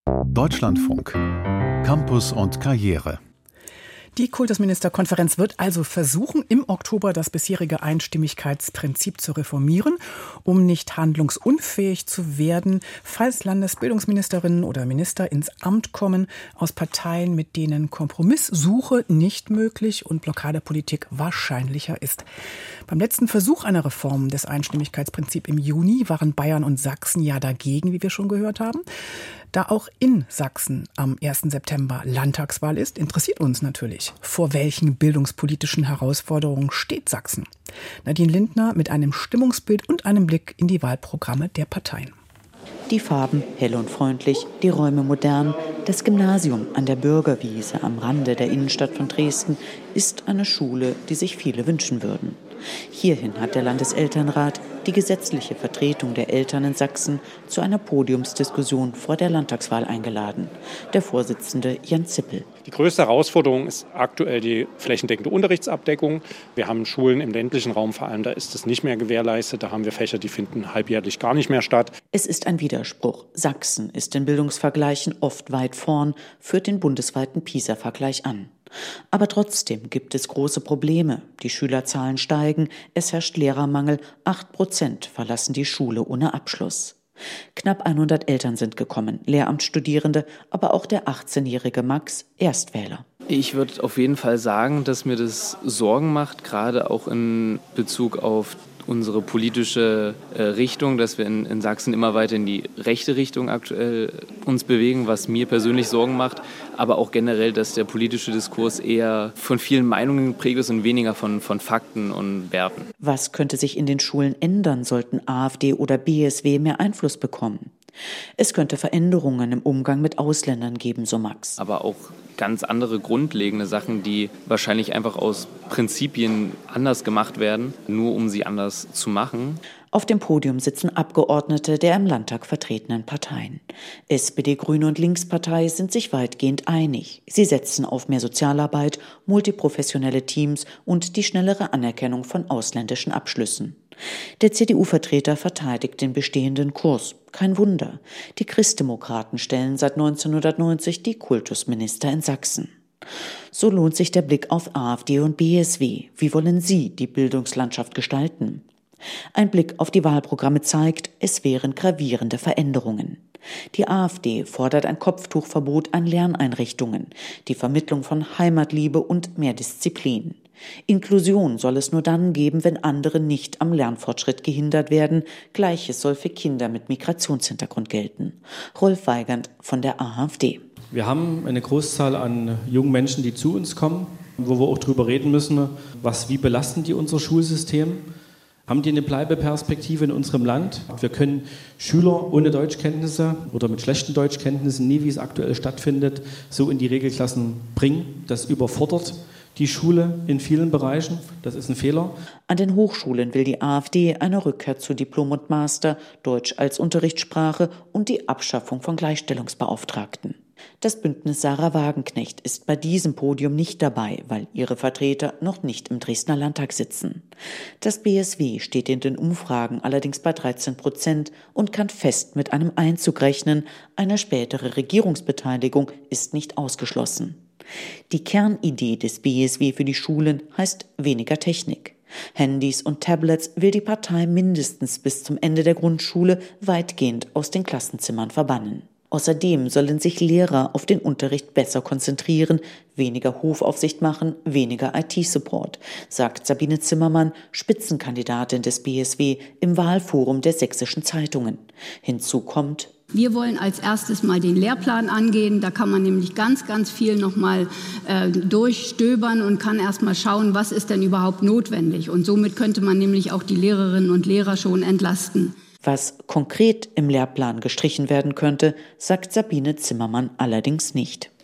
Deutschlandfunk. Campus und Karriere. Die Kultusministerkonferenz wird also versuchen, im Oktober das bisherige Einstimmigkeitsprinzip zu reformieren, um nicht handlungsunfähig zu werden, falls Landesbildungsministerinnen oder Minister ins Amt kommen aus Parteien, mit denen Kompromisssuche nicht möglich und Blockadepolitik wahrscheinlicher ist. Beim letzten Versuch einer Reform des Einstimmigkeitsprinzips im Juni waren Bayern und Sachsen ja dagegen, wie wir schon gehört haben. Da auch in Sachsen am 1. September Landtagswahl ist, interessiert uns natürlich, vor welchen bildungspolitischen Herausforderungen steht Sachsen? Nadine Lindner mit einem Stimmungsbild und einem Blick in die Wahlprogramme der Parteien. Die Farben hell und freundlich, die Räume modern. Das Gymnasium an der Bürgerwiese am Rande der Innenstadt von Dresden ist eine Schule, die sich viele wünschen würden. Hierhin hat der Landeselternrat die gesetzliche Vertretung der Eltern in Sachsen zu einer Podiumsdiskussion vor der Landtagswahl eingeladen. Der Vorsitzende Jan Zippel. Die größte Herausforderung ist aktuell die flächendeckende Unterrichtsabdeckung. Wir haben Schulen im ländlichen Raum, vor allem da ist es nicht mehr gewährleistet. Da haben wir Fächer, die finden halbjährlich gar nicht mehr statt. Es ist ein Widerspruch. Sachsen ist in Bildungsvergleichen oft weit vorn, führt den bundesweiten PISA-Vergleich an. Aber trotzdem gibt es große Probleme. Die Schülerzahlen steigen, es herrscht Lehrermangel, 8% verlassen die Schule ohne Abschluss. Knapp 100 Eltern sind gekommen, Lehramtsstudierende, aber auch der 18-jährige Max, Erstwähler. Ich würde auf jeden Fall sagen, dass mir das Sorgen macht, gerade auch in Bezug auf unsere politische Richtung, dass wir in Sachsen immer weiter in die rechte Richtung aktuell uns bewegen, was mir persönlich Sorgen macht, aber auch generell, dass der politische Diskurs eher von vielen Meinungen geprägt ist und weniger von Fakten und Werten. Was könnte sich in den Schulen ändern, sollten AfD oder BSW mehr Einfluss bekommen? Es könnte Veränderungen im Umgang mit Ausländern geben, so Max. Aber auch ganz andere grundlegende Sachen, die wahrscheinlich einfach aus Prinzipien anders gemacht werden, nur um sie anders zu machen. Auf dem Podium sitzen Abgeordnete der im Landtag vertretenen Parteien. SPD, Grüne und Linkspartei sind sich weitgehend einig. Sie setzen auf mehr Sozialarbeit, multiprofessionelle Teams und die schnellere Anerkennung von ausländischen Abschlüssen. Der CDU-Vertreter verteidigt den bestehenden Kurs. Kein Wunder. Die Christdemokraten stellen seit 1990 die Kultusminister in Sachsen. So lohnt sich der Blick auf AfD und BSW. Wie wollen sie die Bildungslandschaft gestalten? Ein Blick auf die Wahlprogramme zeigt, es wären gravierende Veränderungen. Die AfD fordert ein Kopftuchverbot an Lerneinrichtungen, die Vermittlung von Heimatliebe und mehr Disziplin. Inklusion soll es nur dann geben, wenn andere nicht am Lernfortschritt gehindert werden. Gleiches soll für Kinder mit Migrationshintergrund gelten. Rolf Weigand von der AfD. Wir haben eine Großzahl an jungen Menschen, die zu uns kommen, wo wir auch darüber reden müssen, wie belasten die unser Schulsystem? Haben die eine Bleibeperspektive in unserem Land? Wir können Schüler ohne Deutschkenntnisse oder mit schlechten Deutschkenntnissen nie, wie es aktuell stattfindet, so in die Regelklassen bringen. Das überfordert die Schule in vielen Bereichen. Das ist ein Fehler. An den Hochschulen will die AfD eine Rückkehr zu Diplom und Master, Deutsch als Unterrichtssprache und die Abschaffung von Gleichstellungsbeauftragten. Das Bündnis Sarah Wagenknecht ist bei diesem Podium nicht dabei, weil ihre Vertreter noch nicht im Dresdner Landtag sitzen. Das BSW steht in den Umfragen allerdings bei 13% und kann fest mit einem Einzug rechnen. Eine spätere Regierungsbeteiligung ist nicht ausgeschlossen. Die Kernidee des BSW für die Schulen heißt weniger Technik. Handys und Tablets will die Partei mindestens bis zum Ende der Grundschule weitgehend aus den Klassenzimmern verbannen. Außerdem sollen sich Lehrer auf den Unterricht besser konzentrieren, weniger Hofaufsicht machen, weniger IT-Support, sagt Sabine Zimmermann, Spitzenkandidatin des BSW im Wahlforum der Sächsischen Zeitungen. Hinzu kommt: Wir wollen als erstes mal den Lehrplan angehen. Da kann man nämlich ganz, ganz viel nochmal durchstöbern und kann erst mal schauen, was ist denn überhaupt notwendig. Und somit könnte man nämlich auch die Lehrerinnen und Lehrer schon entlasten. Was konkret im Lehrplan gestrichen werden könnte, sagt Sabine Zimmermann allerdings nicht.